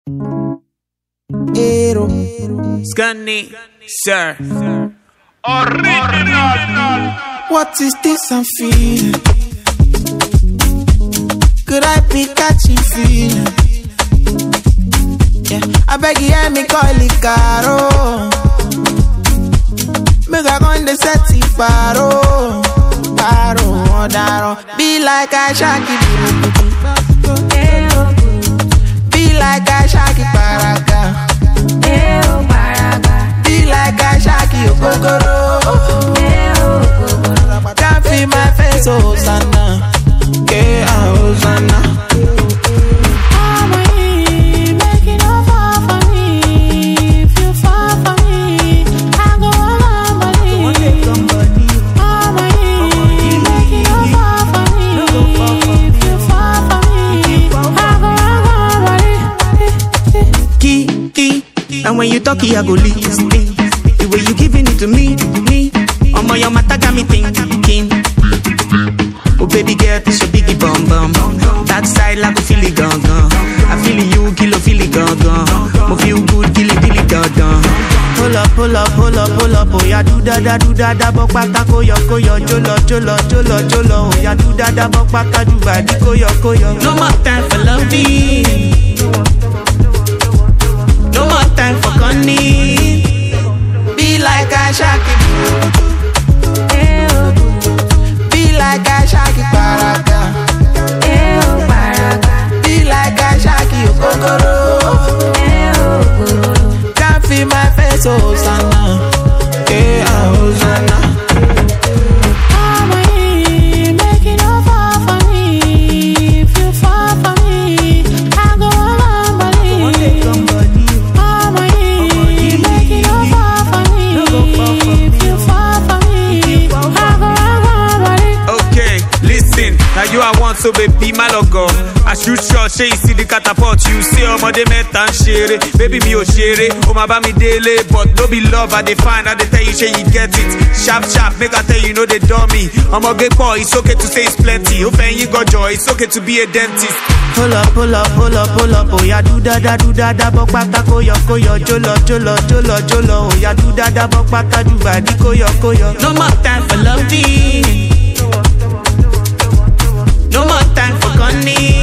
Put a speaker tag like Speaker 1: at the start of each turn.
Speaker 1: Ero
Speaker 2: Scunny, sir.
Speaker 3: Original.
Speaker 1: What is this I'm feeling? Could I be catching feeling? Yeah, I beg you hear me call it caro. Make I go in the set it paro. Paro, daro. Be like I shaki. Be like I shaki paraka. Be like I shaki okokoro. Can't feel my face, oh Sana. Yeah, Hosanna.
Speaker 2: And when you talk, I go listen. The way you giving it to me. Omo, your matter got me thinking. Oh baby girl, this your biggie bum bum. That side like a feel it gone. I feel you, kill a feel it gone. Mo feel good, kill it gone. Pull up, oh ya do da, bok baka koyo, jolo, oh ya do da, bok baka do badi koyo. No more time for loving. No more time for gunning. Be like I shaki. Be like I shaki paraka. Be like I shaki okokoro. Can't feel my face, oh Sana. Yeah, Hosanna. Now you I want, so baby, my logo. I shoot shot, say you see the catapult. You say, oh, my met and share it. Baby, me, oh, share it. Oh, my baby, daily. But no be love, I define. I tell you, say you get it. Sharp, make I tell you, know they dummy. I'm a gay boy, it's okay to say it's plenty. Open you got joy, it's okay to be a dentist. Pull up. Oh, ya do da, bok baka koyo, jolo. Oh, ya do da, bok baka do badi koyo. No more time for loving. No more time for gunning.